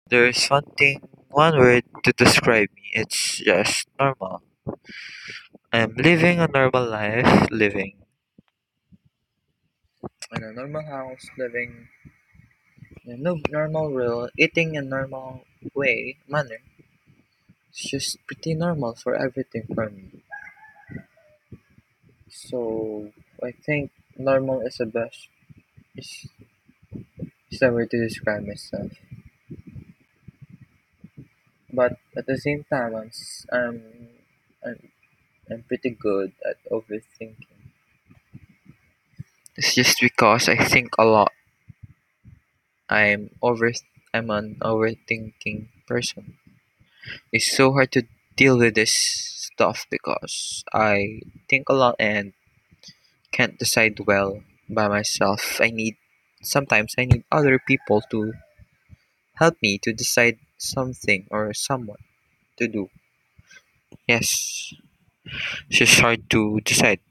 There's one word to describe me. It's just normal. I'm living a normal life, living in a normal house, living in a normal world, eating in a normal manner. It's just pretty normal for everything for me. So I think normal is the best is, is the way to describe myself. But at the same time, I'm, I'm pretty good at overthinking. It's just because I think a lot. I'm over I'm an overthinking person. It's so hard to deal with this stuff because I think a lot and can't decide well by myself. Sometimes I need other people to help me to decide something or someone to do. Yes, it's just hard to decide.